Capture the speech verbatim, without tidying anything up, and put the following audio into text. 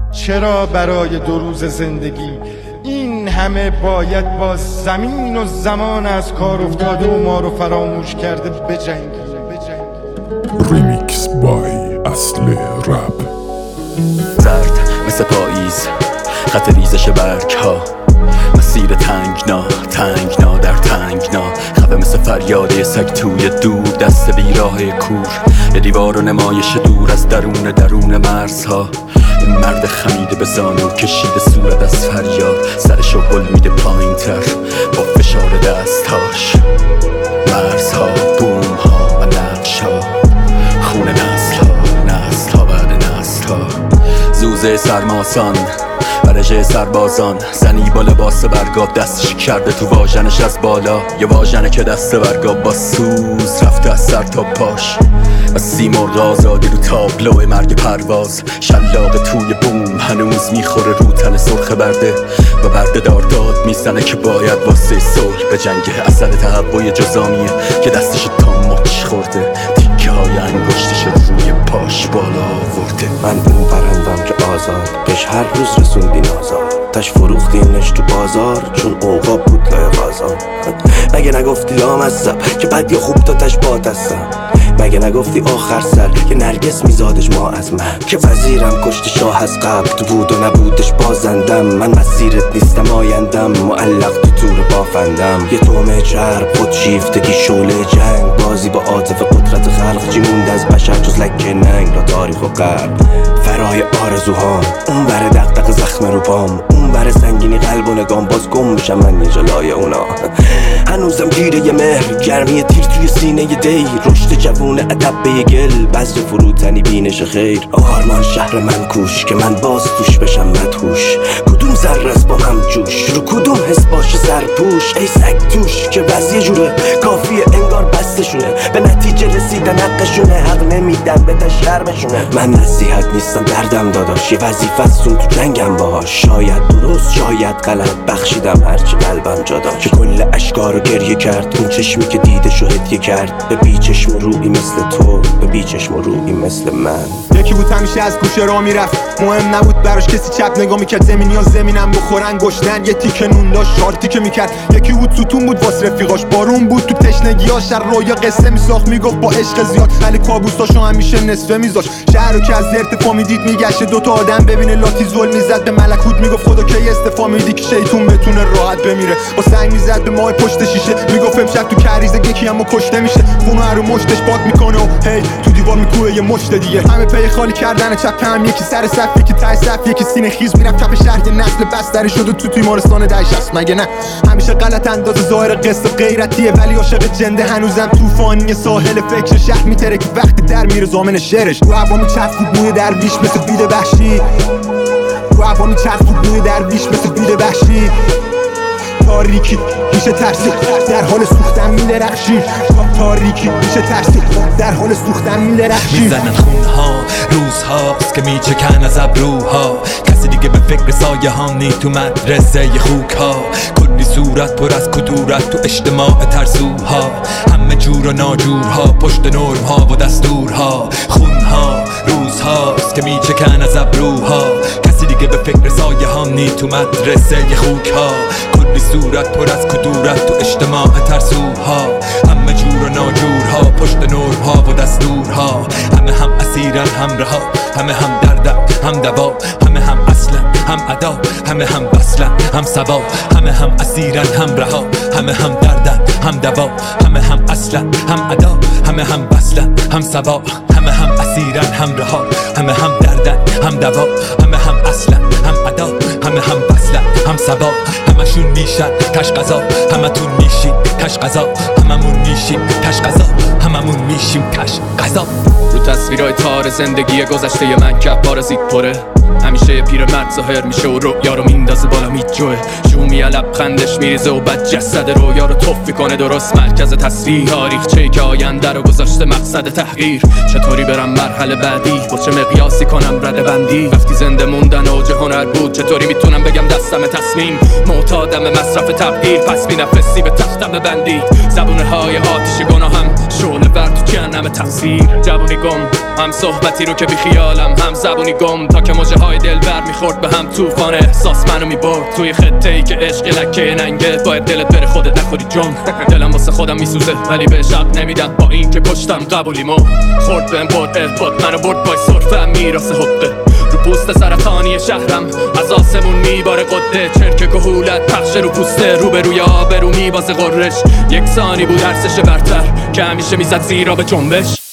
چرا برای دو روز زندگی این همه باید با زمین و زمان از کار افتاده و ما رو فراموش کرده بجنگی؟ ریمیکس بای اصل رپ. زرد مثل پاییز، خط ریزش برگ ها، مسیر تنگنا تنگنا در تنگنا، خفه مثل فریاده سگ توی دور، دست بیراه کور، یه دیوار و نمایش دور از درون درون مرزها. این مرد خمیده به زانو کشیده صورت از فریاد، سرشو هل میده پایین تر با فشار دستاش. مرزها، بوم ها و نقش ها، خون نسل ها، نسل ها بعد نسل ها. زوزه سرماسان، برژه سربازان، زنی با لباس برگاب دستش کرده تو واژنش از بالا، یه واژنه که دست برگاب با سوز رفته از سر تا پاش. و سیمرغ آزادی رو تابلو مرگ پرواز، شلاق توی بوم هنوز میخوره رو تن سرخ برده و برده دار داد میزنه که باید واسه صلح به جنگه. اثر تهوع جزامیه که دستش تا مچ خورده، تیکه های انگشتش روی پاش بالا آورده. من اون پرندم که آزاد بهش هر روز رسوندی نازار، تش فروختینش تو بازار چون اوقاب بود لای غازان. مگه نگفتی لامصب که بد یا خوب تا تش باد هستم؟ مگه نگفتی آخر سر که نرگس میزادش ما از من؟ که وزیرم کشت شاه از قبل تو بود و نبودش بازندم. من مسیرت نیستم آیندم، معلق تو تور بافندم. یه تومه چرب خود شیفتگی شعله جنگ، بازی با عاطفه قدرت خلق، چی مونده از بشر جز لکه ننگ را تاریخ و غرب. فرای آرزوهام اون بره دغدغه زخم رو پام، اون بره سنگینی قلب و نگام، باز گم میشم من یه جلای اونا. هنوزم گیره یه مهر، گرمی تیر توی سینه ی دی، رشد جوون ادب به یه گل، بذر فروتنی بینش خیر. آرمان شهر من کوش که من باز توش بشم مدهوش، کدوم ذره است با هم جوش، رو کدوم حس باشه سرپوش. ای سگ توش که بس یه جوره کافیه انگار بستشونه، به نتیجه رسیدن حقشونه، حق نمیدن به تشربشونه. من نصیحت نیستم دردم داداش، یه وظیفه استون تو جنگم باهاش. شاید درست شاید غلط، بخشیدم هرچی قلبم جا داشت، که کل اشکارو گریه کرد اون چشمی که دیدشو هدیه کرد. به بی چشم روی مثل تو، به بی چشم روی مثل من. یکی بود همیشه از گوشه راه میرفت، مهم نبود براش کسی چپ نگاه میکرد، زمینی ها زمینم بخورن گشتن، یه تیکه نون داشت چهار تیکه میکرد. یکی بود ستون بود واس رفیقاش، بارون بود تو تشنگیاش، در رویا قصه میساخت میگفت با عشق زیاد، ولی کابوساشو همیشه نصفه میذاش. شهرو که از ارتفاع میدید میگشت، دوتا آدم ببینه لاتی زل میزد به ملکوت، میگفت خدا کی استفا میدی که شیطون بتونه راحت بمیره. با سنگ میزد به ماه پشت شیشه، میگفت امشب تو کریزه یکی اما کشته میشه، خونه رو مشتش پاک میکنه و هی تو دیوار میکوبه یه مشت دیگه. همه پی خالی کردن چپ هم، یکی سر صف یکی ته صف، یکی سینه خیز میرفت کف شهر، یه نسل بستری شده تو تیمارستان دهش است. مگه نه همیشه غلط انداز ظاهر قصه غیرتیه، ولی عاشق جنده هنوزم طوفانی ساحل فکر شهر میتره که وقتی در میره زامن شعرش. رو هوا میچرخید موی درویش مثل بید وحشی، رو هوا میچرخید موی درویش مثل بید وحشی. تاریکی میشه ترسید در حال سوختن میدرخشی، تاریکی میشه ترسید در حال سوختن میدرخشی. میزنن خونها روزهاست که میچکن از ابروها، کسی دیگه به فکر سایه ها نی تو مدرسه ی خوک ها. کلی صورت پر از کدورت تو اجتماع ترسوها، همه جور و ناجورها پشت نرم ها و دستورها. خونها روزهاست که میچکن از ابروها، کسی دیگه به فکر سایه ها نی تو مدرسه ی خوک ها. کلی صورت پر از کدورت تو اجتماع ترسوها، همه جور و ناجورها پشت نرم ها و دستورها. همه هم اسیرن هم رها، همه هم دردن هم دوا، همه هم اصلا هم ادا، همه هم وصلن هم سوا. همه هم اسیرن هم رها، همه هم دردن هم دوا، همه هم اصلا هم ادا، همه هم وصلن هم سوا. همه هم اسیرن هم رها، همه هم دردن هم دوا، همه هم اصلا هم ادا، همه هم وصلن هم سوا. همشون میشن کش قضا، همتون میشین کش قضا، هممون میشیم کش قضا، هممون میشیم کش قضا. رو تصویرهای تار زندگی گذشته من که پارازیت پره، همیشه یه پیر مرد ظاهر میشه و رویا رو میندازه بالا میجوه، شومی لبخندش میریزه و بعد جسد رویا رو تف میکنه درست مرکز تصویر. تاریخچه‌ای که آینده رو گذاشته مقصد تحقیر، چطوری برم مرحله بعدی، با چه مقیاسی کنم رده بندی. وقتی زنده موندن اوج هنر بود، چطوری میتونم بگم دستم تصمیم معتادم مصرف تبدیل، پس بی نفسی به تختم ببندید. زبونه های آتیش گناهم شعله ور تو جهنم تفسیر. جوونی گم هم صحبتی رو که بی خیالم، هم زبونی گم تا که موجه های دل بر میخورد به هم طوفان احساس منو میبرد توی خطه ای که عشق لکه ننگه. باید دلت بره خودت نخوری جم. دلم واسه خودم میسوزه ولی به شب نمیدم، با این که کشتم قبولیمو خورد بهم برد احباط منو برد پای سرفه میراث حقه. رو پوست سرطانی شهرم از آسمون میباره قده، چرک کهولت پخش رو پوسته، رو به روی آب رو میبازه قررش. یک ثانی بود ارزش برتر که همیشه میزد زیرا به جنبش.